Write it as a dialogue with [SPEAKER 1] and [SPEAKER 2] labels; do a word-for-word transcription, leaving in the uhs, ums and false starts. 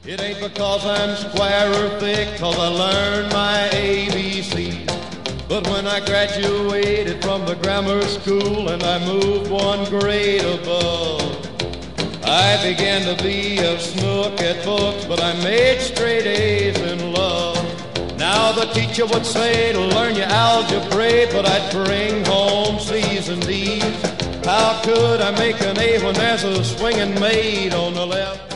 [SPEAKER 1] It ain't because I'm square or thick, 'cause I learned my A B Cs. But when I graduated from the grammar school and I moved one grade above, I began to be a snook at books, but I made straight A's in love. Now the teacher would say to learn your algebra, but I'd bring home C's and D's. How could I make an A when there's a swinging maid on the left?